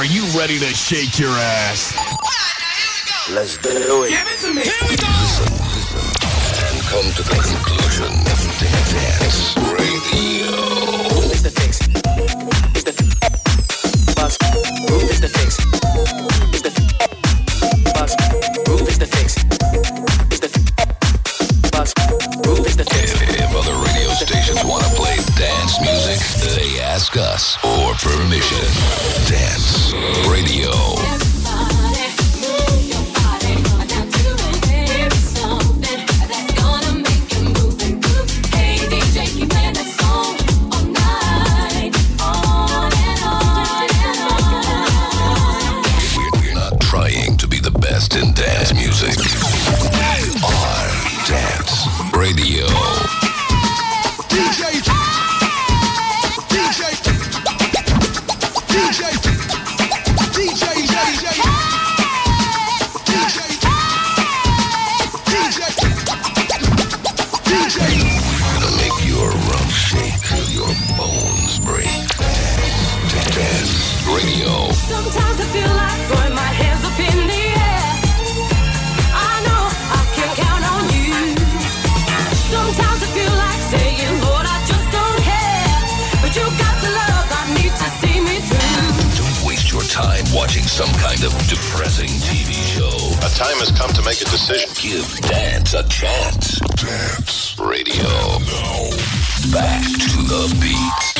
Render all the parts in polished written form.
Are you ready to shake your ass? Let's do it. Give it to me. Here we go. Listen, and come to the conclusion of Dance Radio. Move is the fix. It's the bus. Move is the fix. It's the bus. Move is the fix. It's the bus. Move is the fix. If other radio stations want to play dance music, they ask us for permission. Dance Radio. In dance music. We are Dance Radio. DJ. Gonna make your rump shake till your bones break. Dance Radio. Sometimes I feel like throwing my hands up in the air. I know I can count on you. Sometimes I feel like saying, Lord, I just don't care. But you got the love I need to see me through. Don't waste your time watching some kind of depressing TV show. A time has come to make a decision. Give dance a chance. Dance Radio. Now, back to the beat.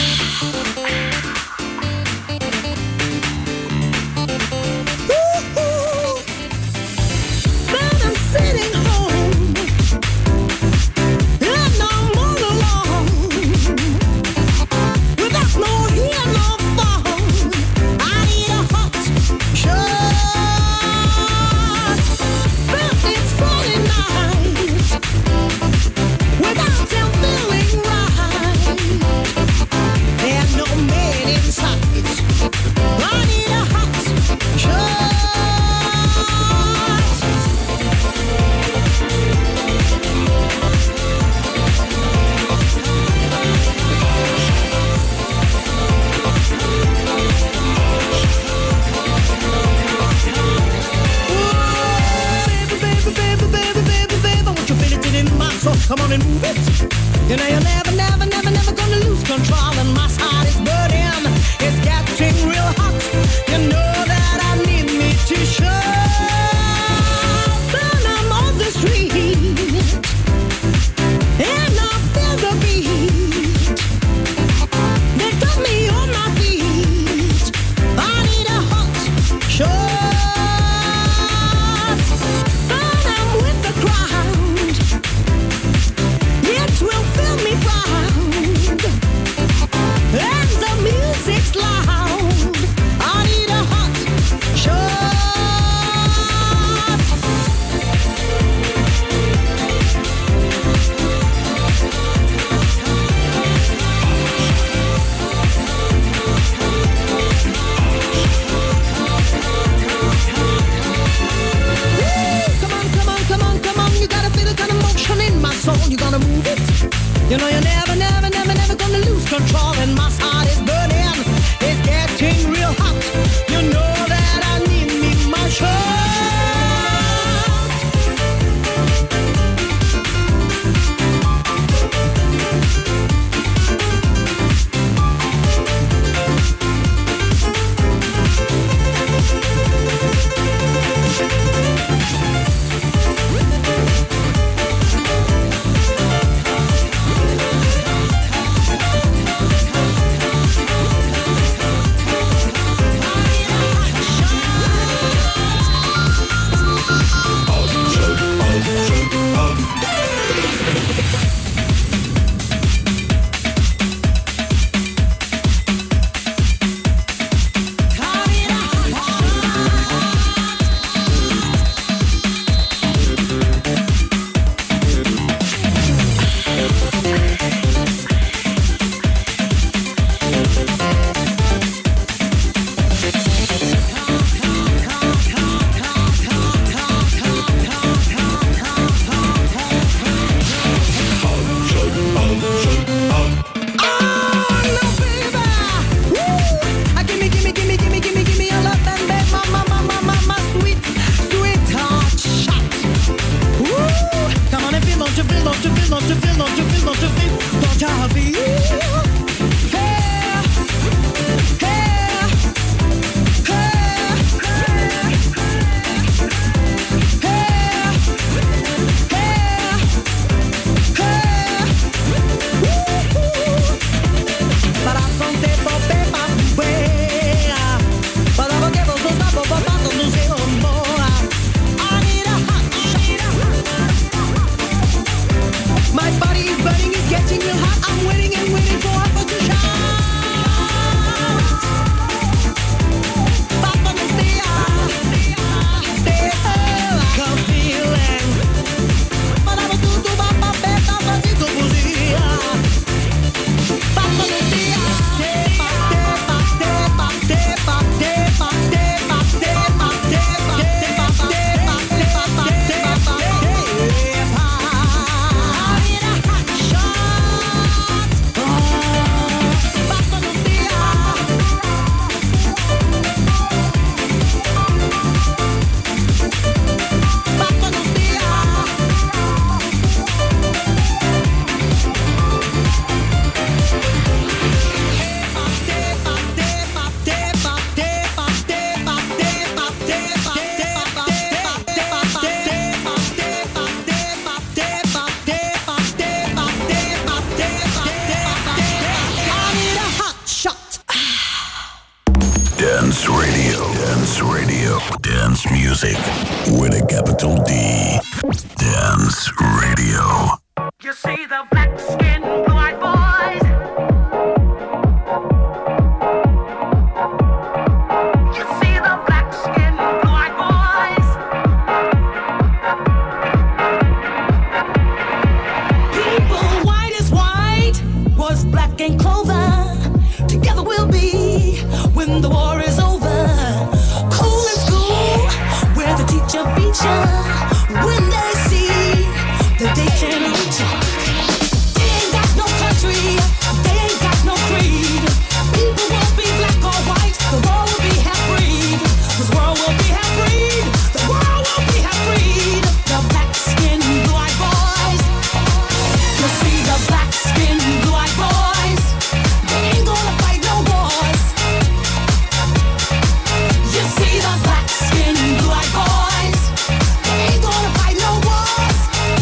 Come on and move it. You know you're never gonna lose control. And my heart is burning. It's getting real hot. You know that I need me to show. Then I'm on the street and I feel the beat. They got me on my feet. I need a hot shot. Then I'm with the crowd. Will fill me proud, and the music's loud. I need a hot shot. Come on, you gotta feel the kind of motion in my soul. You gotta move it. You know you're never gonna lose control. And my heart is burning. It's getting real hot. You know that I need me my shot. Dance music with a capital D. Dance Radio. You see the black skin, blue-eyed boys. You see the black skin, blue-eyed boys. People white is white, was black and clover. Together we'll be when the war is over. Cool in school, where the teacher beats ya. When they see that they can't reach ya. They ain't got no country, they ain't got no creed. People won't be black or white, the world will be half-breed. This world will be half-breed, the world will be half-breed. The black skin, blue-eyed boys. You see the black skin, blue-eyed boys. They ain't gonna fight no wars. You see the black skin, blue-eyed boys. They ain't gonna fight no wars.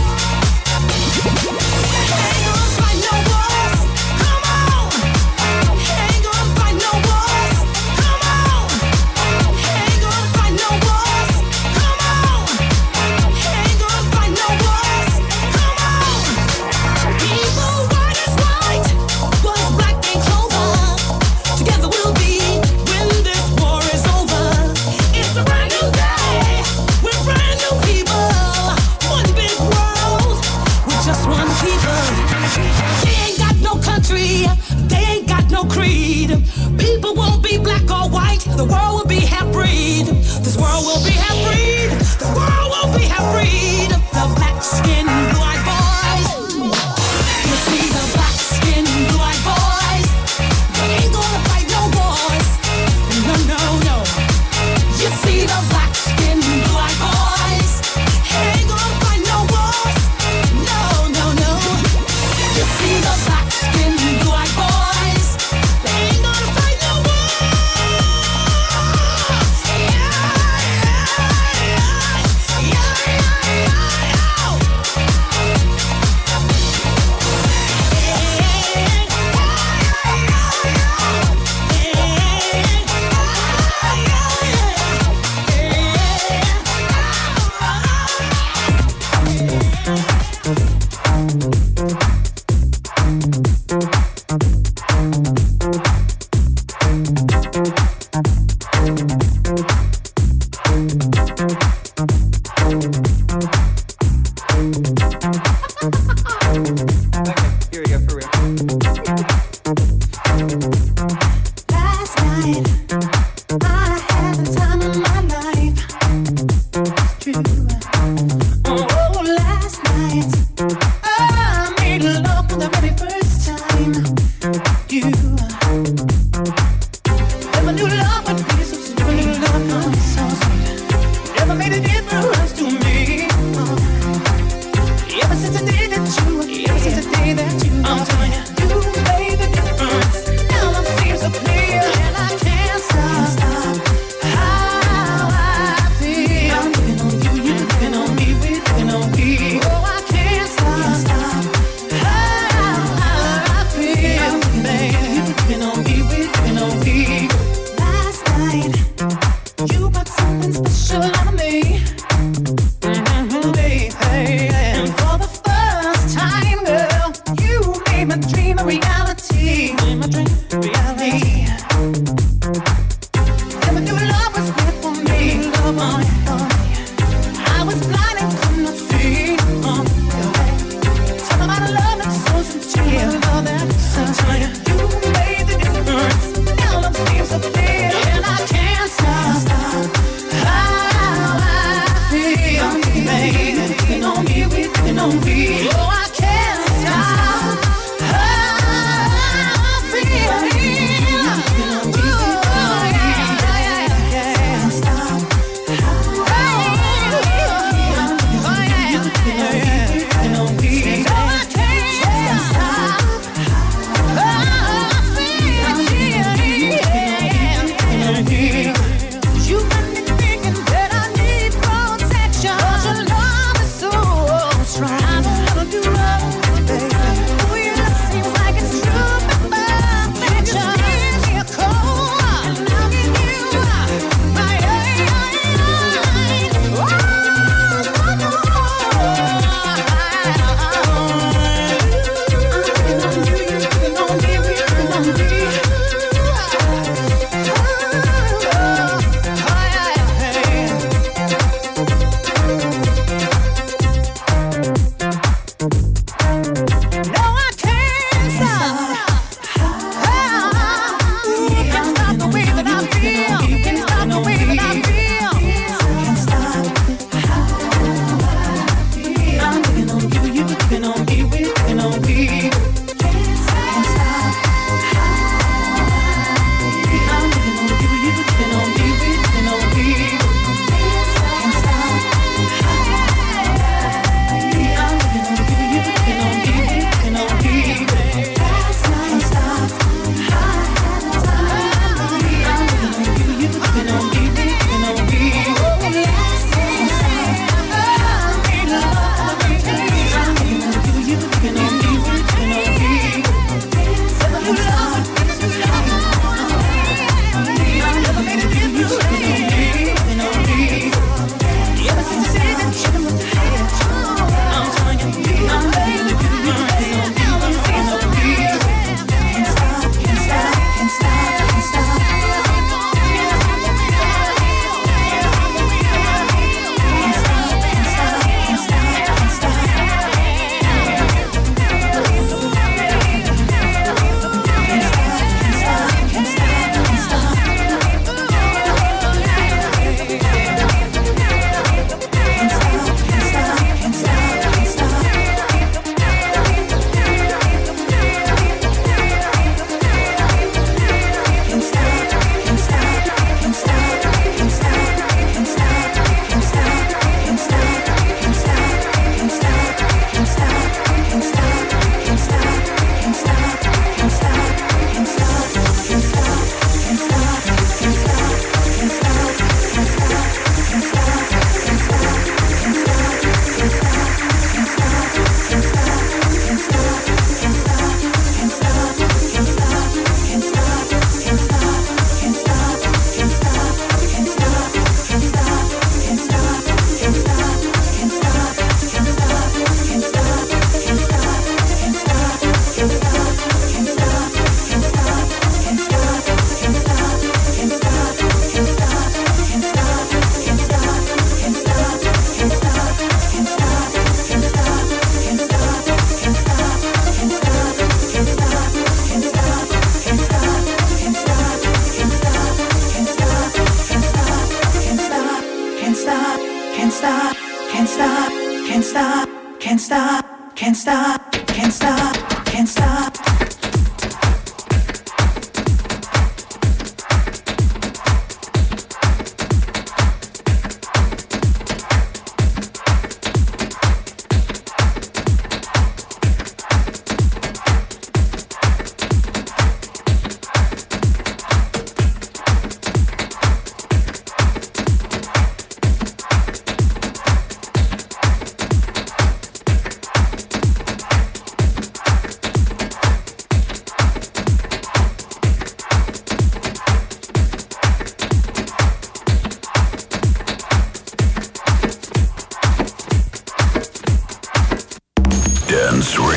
They ain't gonna fight no wars. Come on. They ain't gonna fight no wars. Come on. They ain't gonna fight no wars. Come on. They ain't gonna fight no wars. Come on. People white is white, was black and clover. Together we'll be when this war is over. It's a brand new day. We're brand new people. One big world with just one people. They ain't got no country. They ain't got no creed. People won't be black or white. The world will be half-breed. This world will be half-breed. The world will be half-breed. The black skin, blue-eyed boys. You see the black skin, blue-eyed boys. They ain't gonna fight no wars. No, no, no. You see the black skin, blue-eyed boys. They ain't gonna fight no wars. No, no, no. You see the black skin, blue-eyed boys. They ain't gonna fight no wars. Yeah, yeah, yeah, Here we go, for real. Last night, I had the time of my life. It's true. Oh, last night, I made love for the very first time. You never knew love would be so sweet. Never knew love would be so sweet. Never made a difference to me. Ever since I did.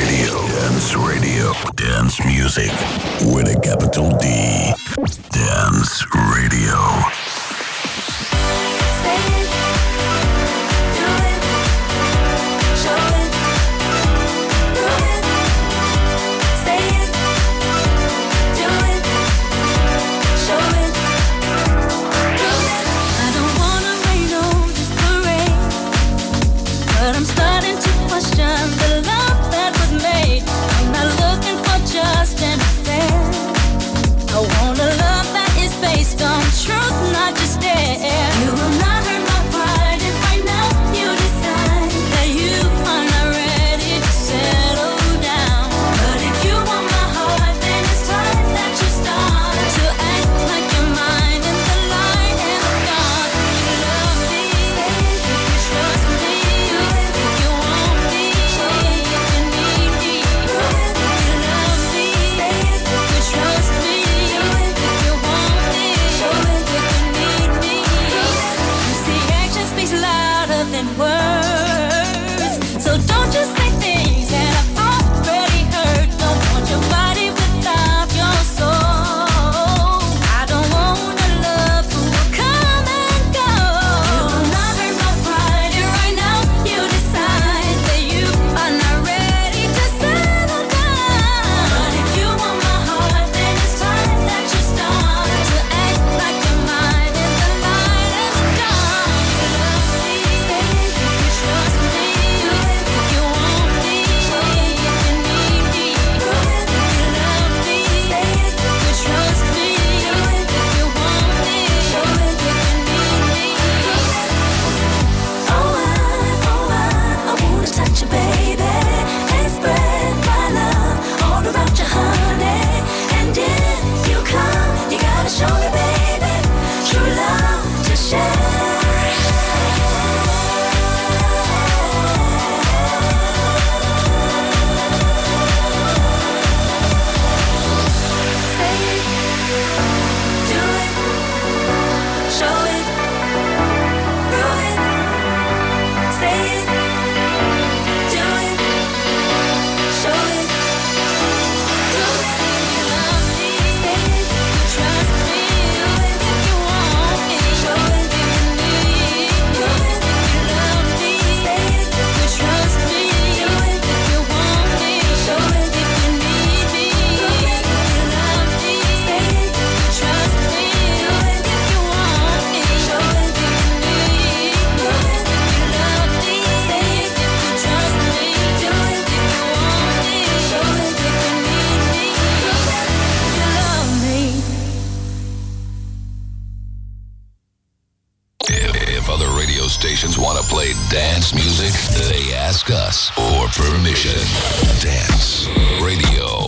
Radio. Dance music with a capital D. Dance Radio. Just an affair. I want a love that is based on truth, not just dare. You will not hurt my pride if right now you decide that you are not ready to settle down. But if you want my heart, then it's time that you start to act like you're mine in the light and the dark. You love me, if you trust me, if you want me, if you need me. You love me, if you trust me, if you want me, if you need me. You see, action speaks louder than words. So don't just say things that I've already heard. Don't want your body without your soul. I don't want a love who will come and go. You will not hurt my pride, and right now you decide that you are not ready to settle down. But if you want my heart, then it's time that you start to act like you're mine in the light and the dark. You love me, if you trust me, if you want me, if you need me. You love me, if you trust me, if you want me, if you need me. Oh, I wanna touch you, baby, and spread my love all around you, honey. And if you come, you gotta show me, baby, true love to share. Say it, do it, show it, prove it. Say it, do it, show it, prove it. You love me, say it, you trust me, do it if you want me, show it if you need. Do it if you love me, say it, you trust me, do it if you want me, show it if you need me. Do it if you love me, say it, you trust me, do it if you want me, show it if you need. Do it if you love me, say it, if you trust me, do it if you want me, show it if you need me. You love me. If other radio stations want to play dance music, they ask us for permission. Dance Radio.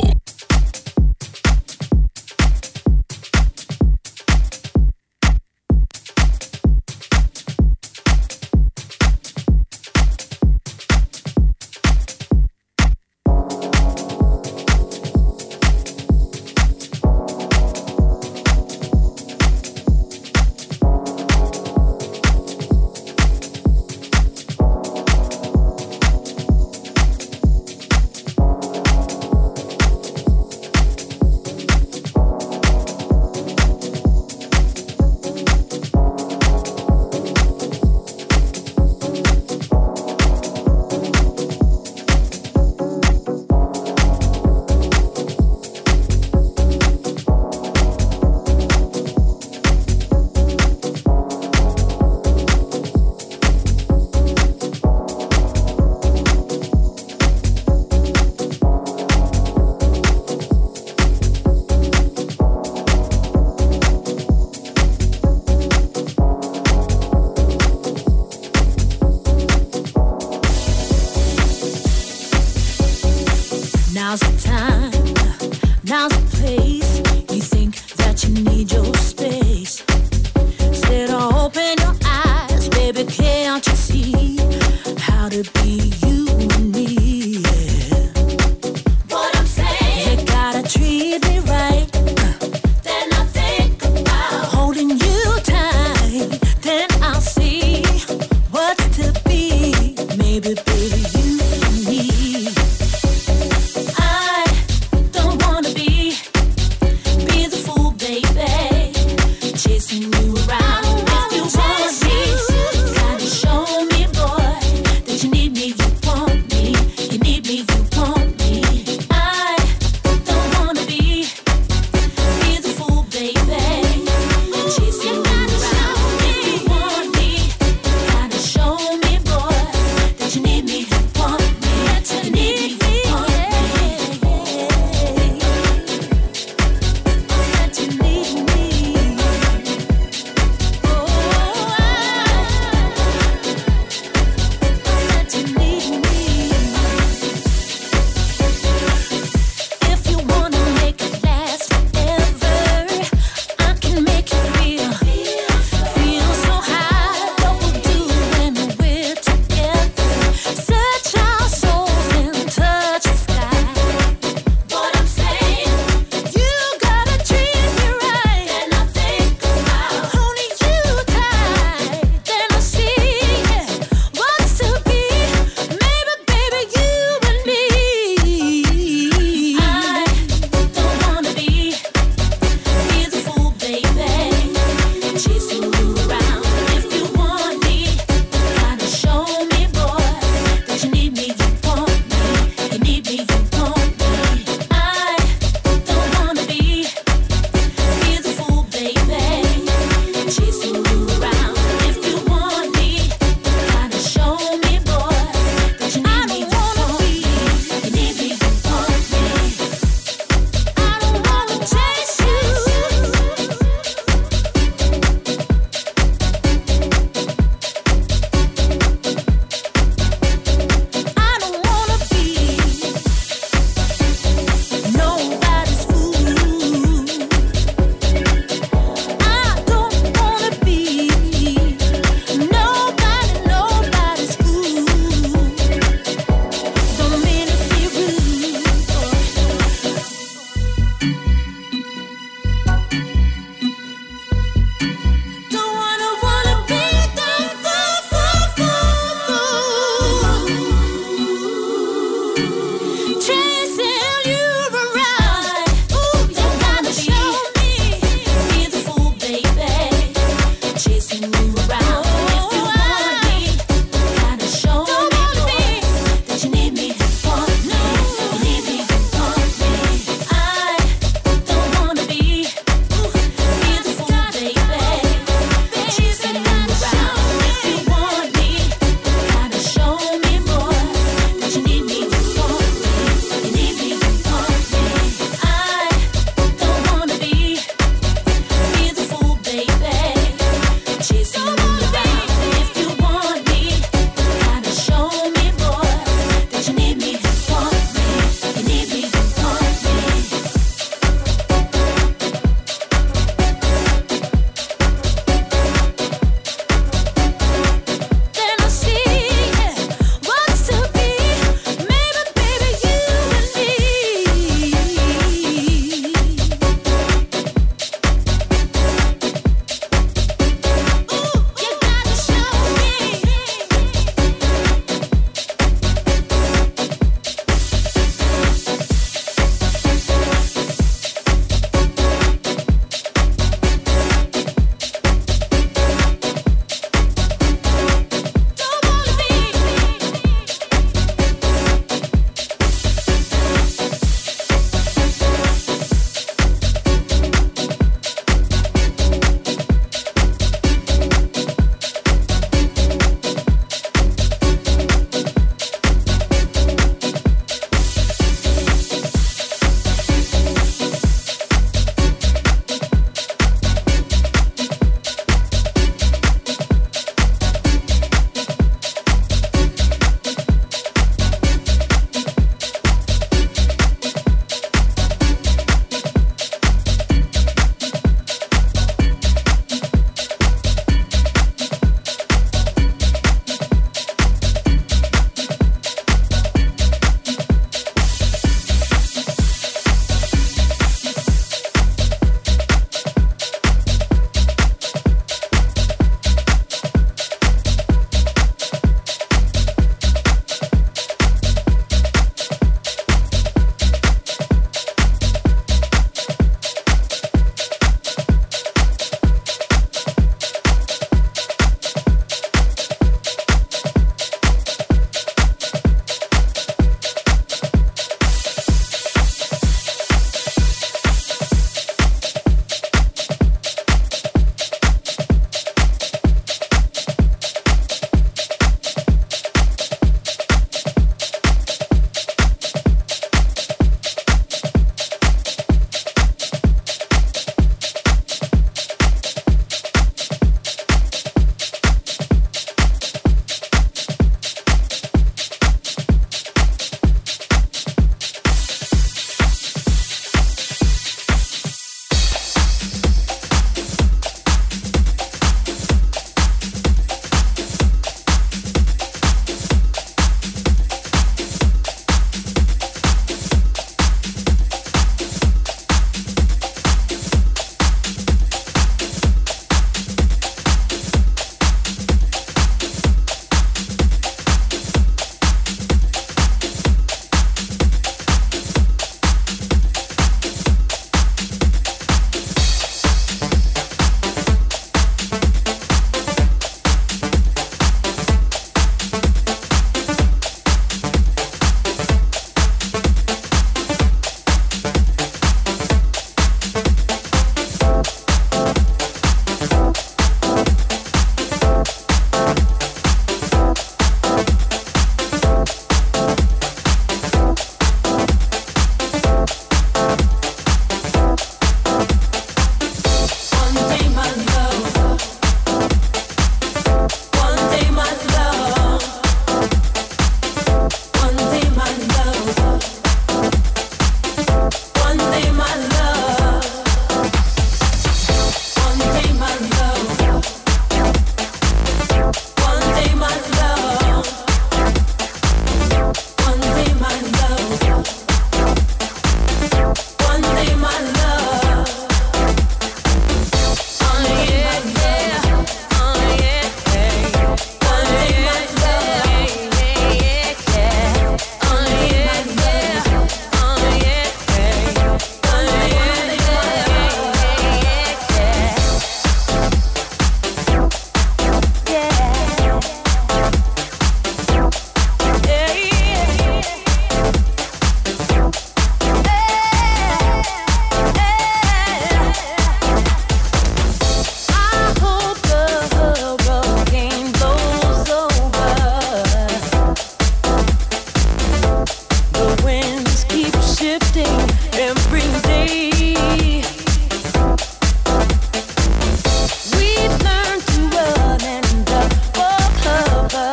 Now's the time, now's the place. You think that you need your space. Instead of open your eyes, baby, can't you see how to be you and me? Yeah. What I'm saying, you gotta treat me right. Then I think about holding you tight. Then I'll see what's to be. Maybe, baby, you and me. shifting every day. We've learned to run and duck for cover.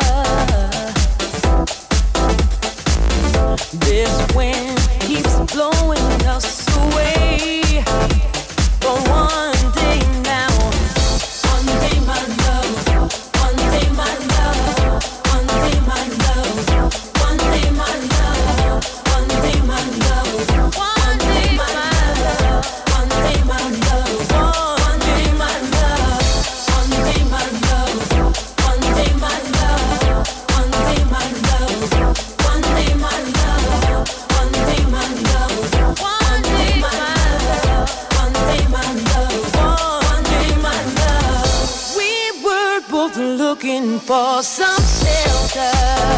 This wind keeps blowing us away. But one day now, one day my love, one day my love, one day my love, one day my love, one day my love, one day my love, one day my love, one day my love, one day my love, one day my love, one day my love, one day my love, one day my love, one day my love, one day my love, one day my love. We were both looking for some shelter.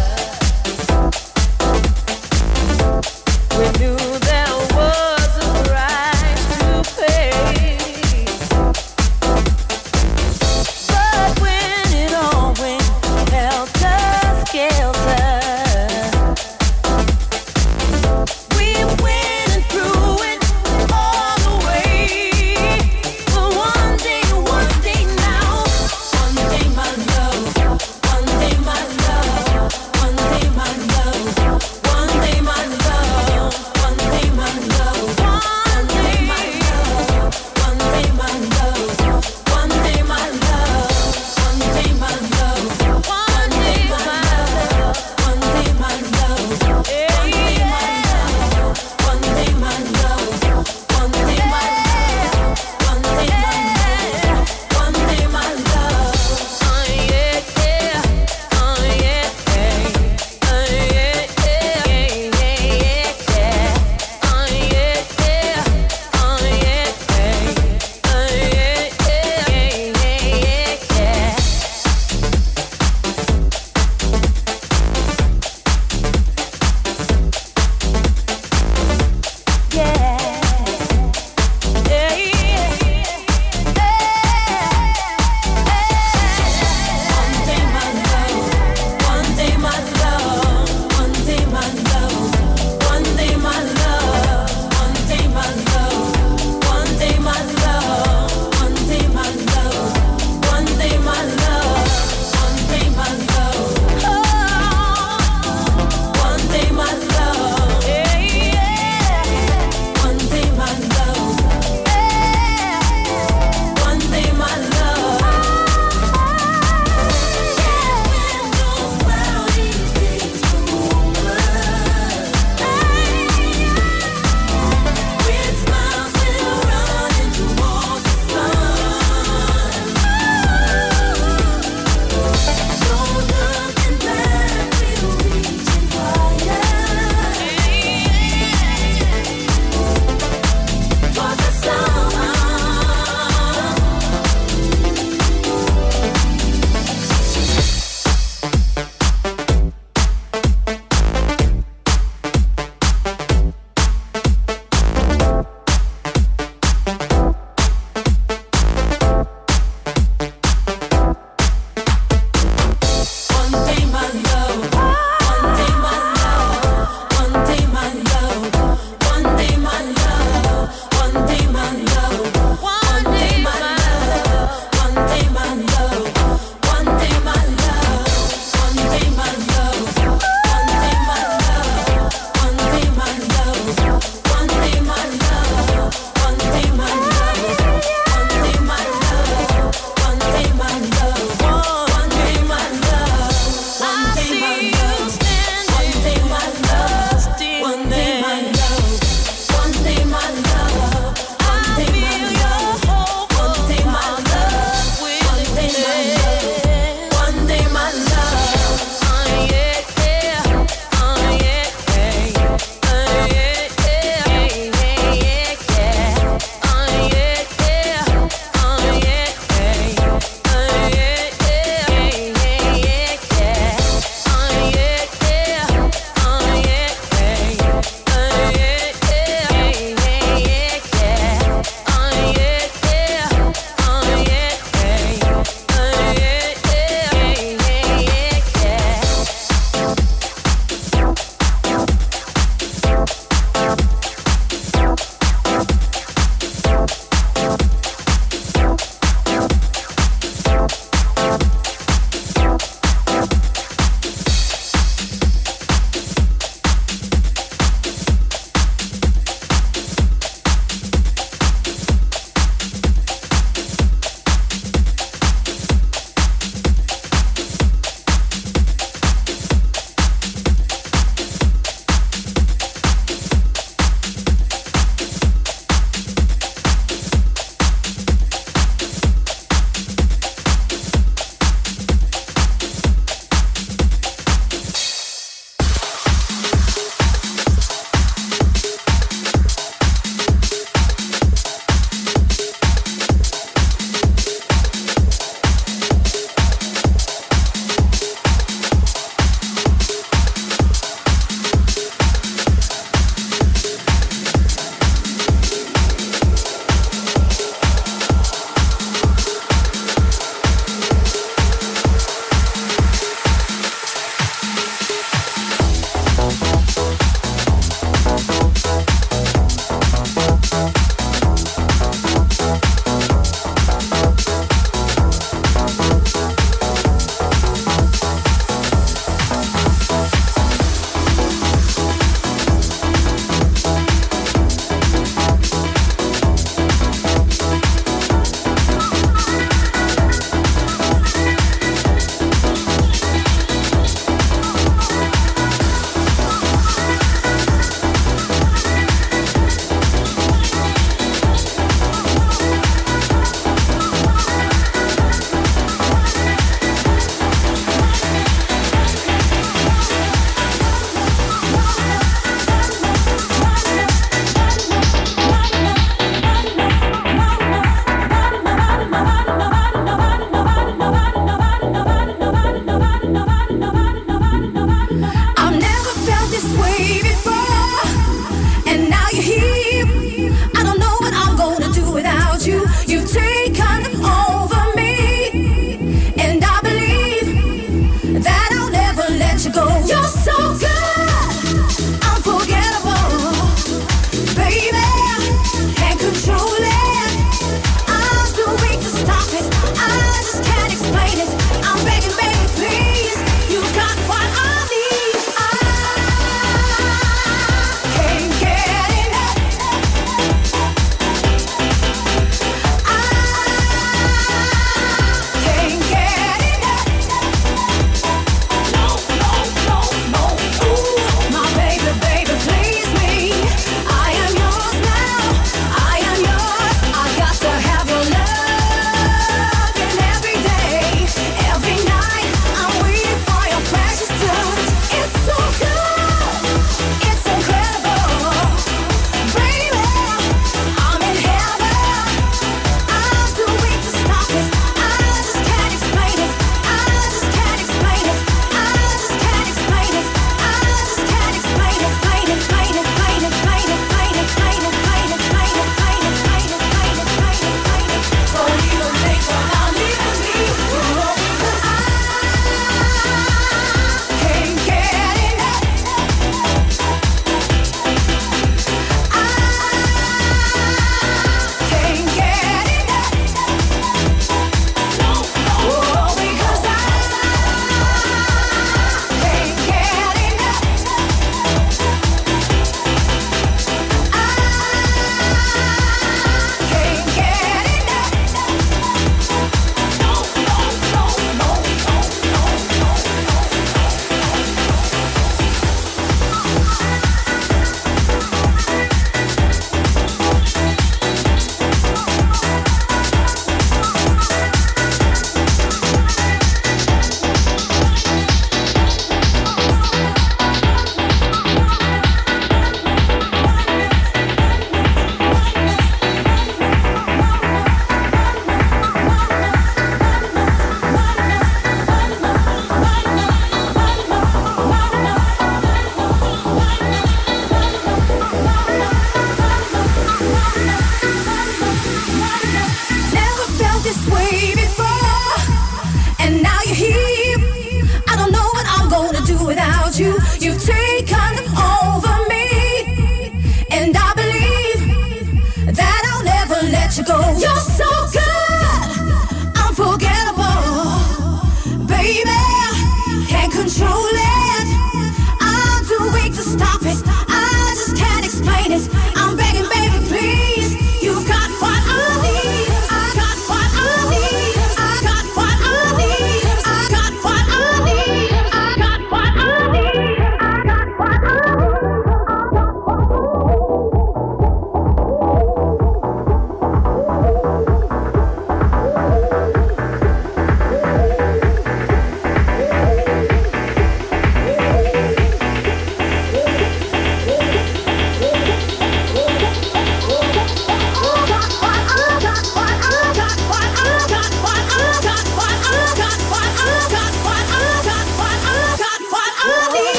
We knew there was a price to pay, but when it all went helter-skelter, we went through it all the way. But one day now, one day my love, one day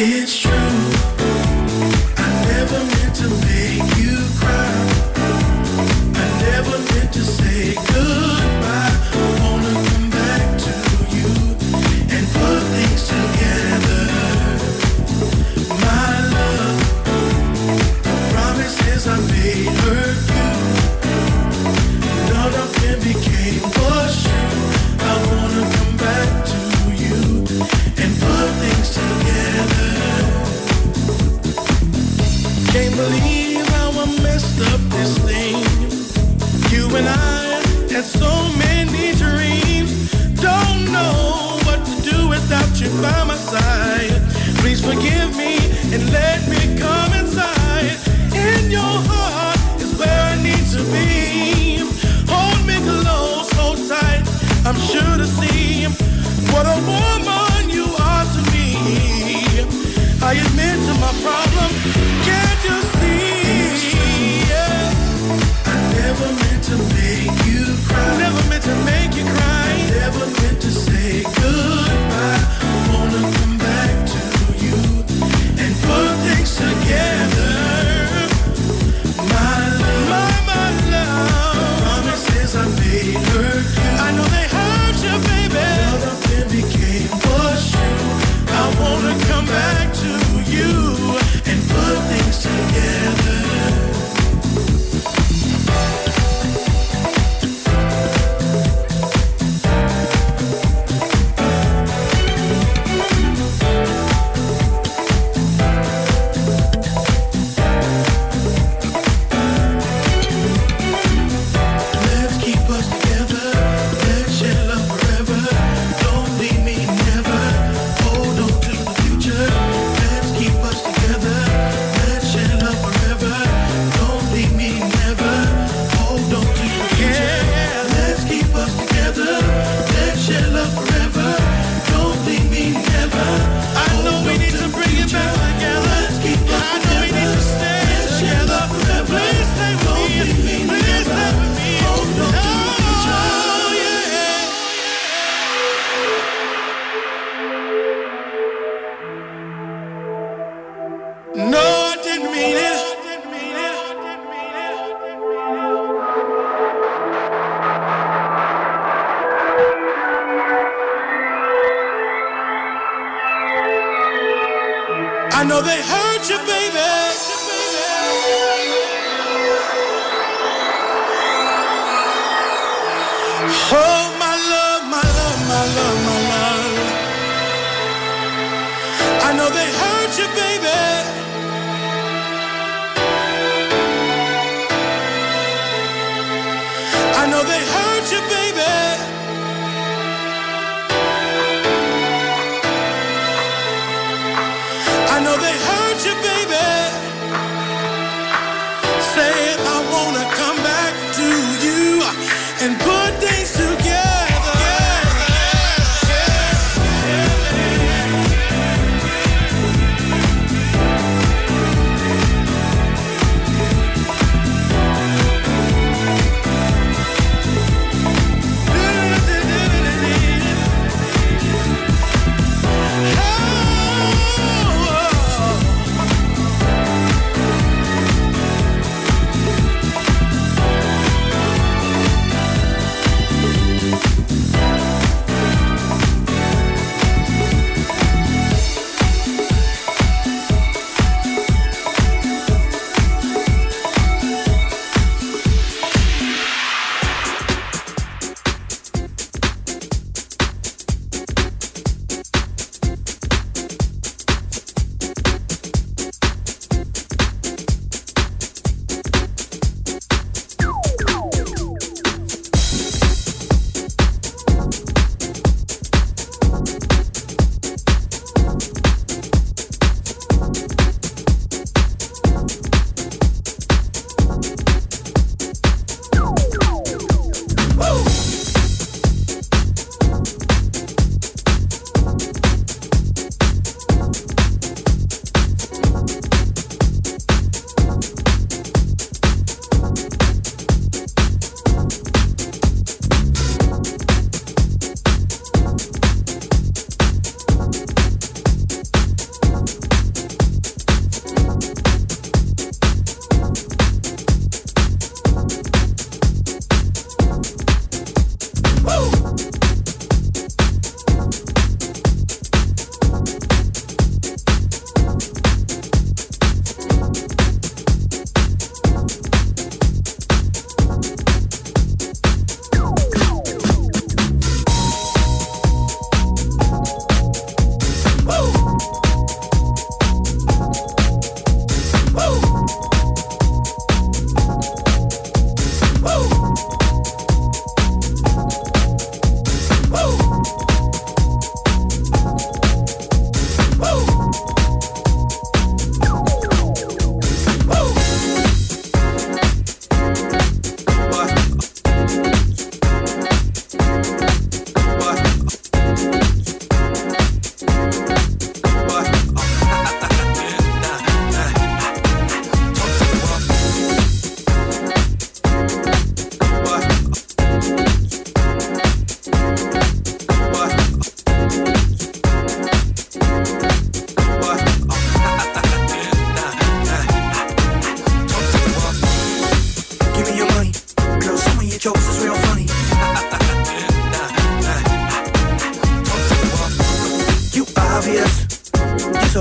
It's true. I never meant to make you cry. I never meant to say goodbye. I wanna come back to you and put things together. My love, the promises I made hurt you. None of them became what's true. I wanna come back to you and put things together. Can't believe how I messed up this thing. You and I had so many dreams. Don't know what to do without you by my side. Please forgive me and let me come inside. In your heart is where I need to be. Hold me close, hold tight. I'm sure to see what a woman you are to me. I admit to my problem. Can't you see? Yeah. I never meant to make you cry. Never meant to make you cry. Never meant to say goodbye. I wanna come back to you and put things together. My love, my love. The promises I made hurt you. I know they hurt you, baby. None of them became what's true. I wanna come back to you and put things together. Let's keep us together. Let's share love forever. Don't leave me never. Hold on to the future. Let's keep us together. Let's share love forever. Don't leave me never. Hold on to the future. Let's keep us together. Let's share love forever. Don't leave me never. I know we need to bring it back together. Let's keep us together. I know we need to stay together. Please stay with me. Please stay with me. Hold on to the future. Oh, yeah. No, I didn't mean it. I know they hurt you, baby. Oh, my love, my love, my love, my love. I know they hurt you, baby. I know they hurt you, baby. I know they hurt you, baby. Say I wanna come back to you and put things together.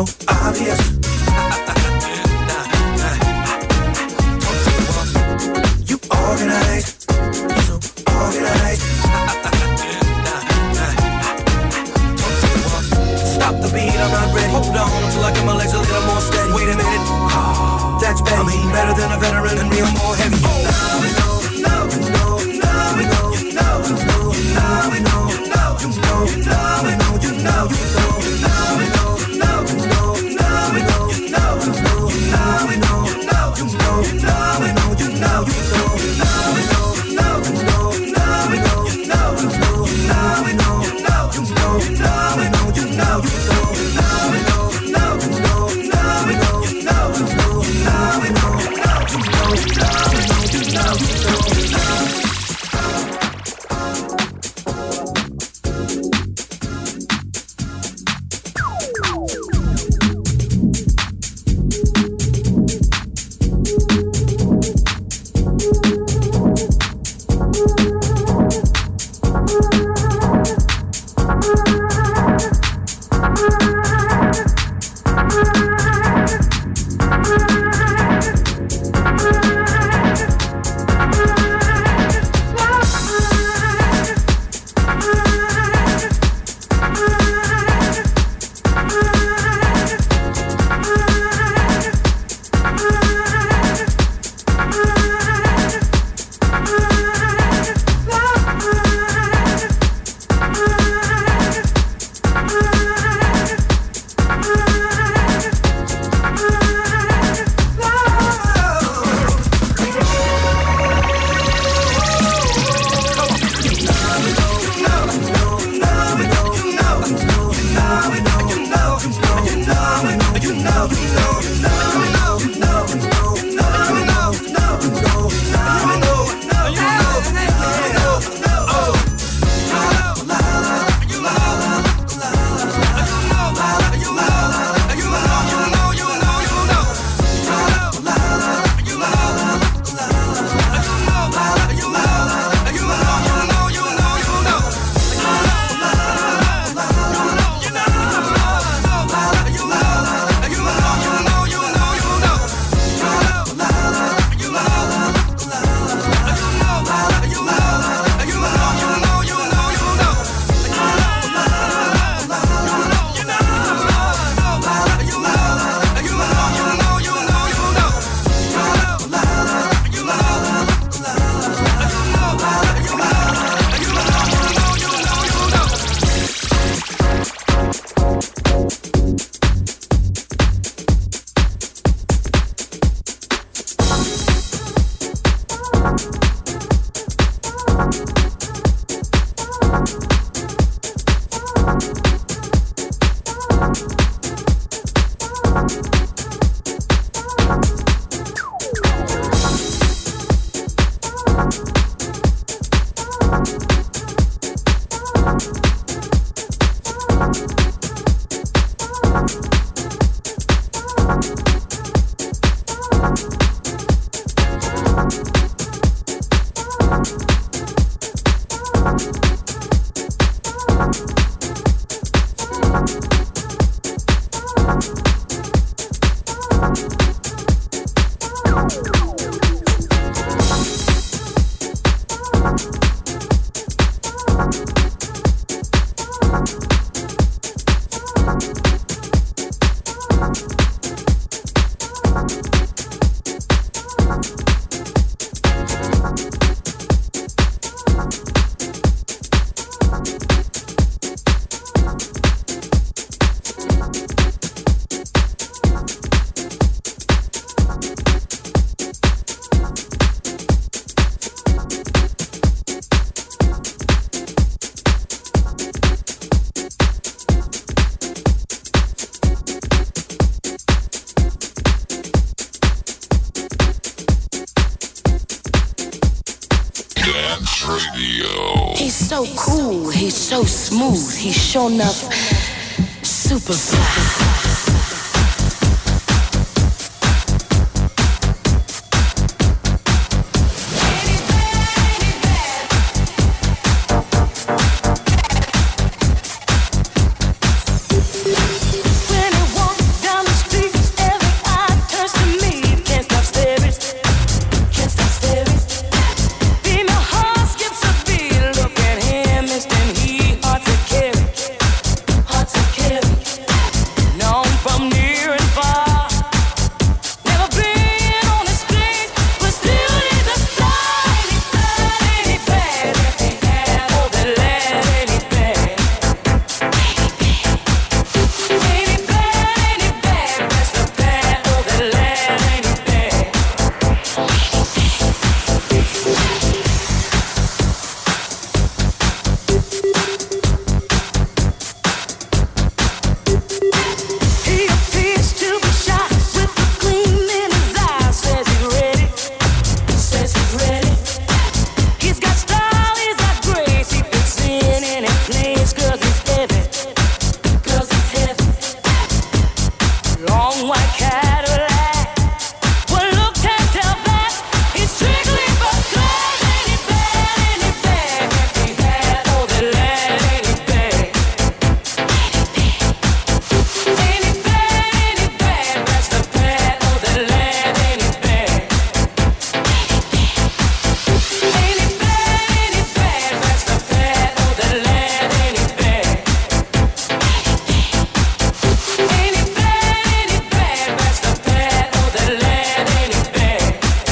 obvious. You organized, so organized. Stop the beat, I'm not ready. Hold on until I get my legs a little more steady. Wait a minute, that's better. I mean, better than a veteran and real more heavy. He's so cool, he's so smooth, he's sure enough super fly. When it won't long white Cadillac. Well, look and tell that it's strictly for club. Ain't it bad, ain't it bad? If he had all the land, ain't it bad? Ain't it bad, ain't it bad? That's the pad, all the land, ain't it bad? Ain't it bad, ain't it bad? That's the pad, all the land, ain't it bad? Ain't it bad, ain't it bad? That's the pad, all the land, ain't it bad?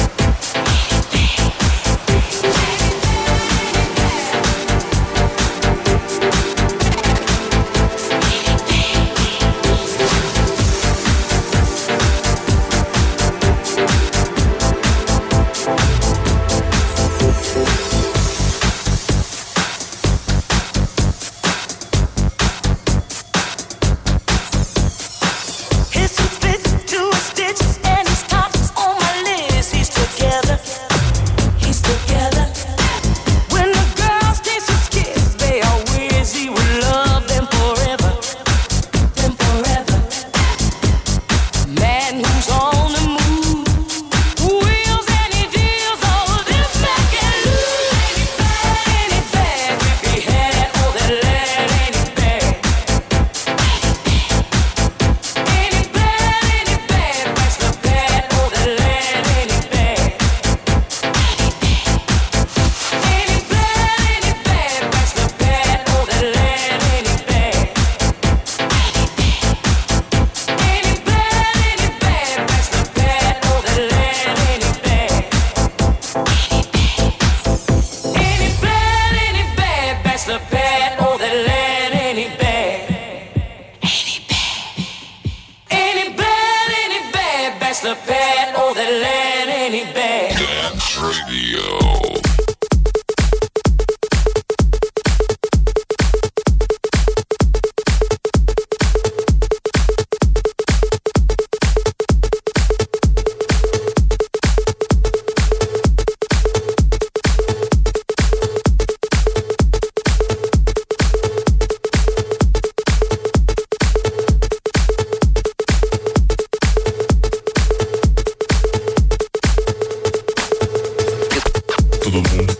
His suit fits to a stitch, and his top is on my list. He's together, he's together. When the girls taste his kiss, they always he will love them forever, them forever. Man who's on the move, wheels and he deals all this back and loose. Ain't it bad, ain't it bad? If he had all that land, ain't it bad? Ain't it bad, ain't it bad? That's the pad, all the land, ain't it bad? Ain't it bad, ain't it bad? That's the pad, all the land, ain't it bad? Ain't it bad, ain't it bad? That's the pad, all the land, ain't it bad? Ain't it bad, ain't it bad? That's the pad, all the land, ain't it bad? Ain't it bad, ain't it bad? That's the pad, all the land, ain't it bad? Dance Radio. Todo mundo,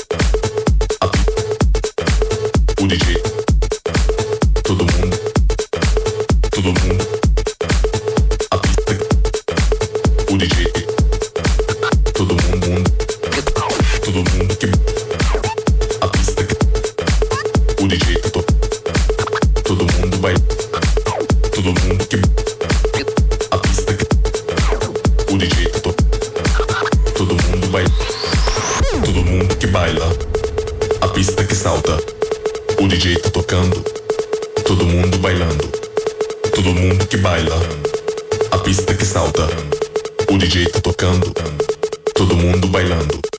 o DJ, todo mundo, a pista, o DJ, todo mundo que a pista, o DJ que toca, todo mundo vai, todo mundo que a pista, o DJ que toca, todo mundo vai. Todo mundo que baila, a pista que salta, o DJ tá tocando, todo mundo bailando. Todo mundo que baila, a pista que salta, o DJ tá tocando, todo mundo bailando.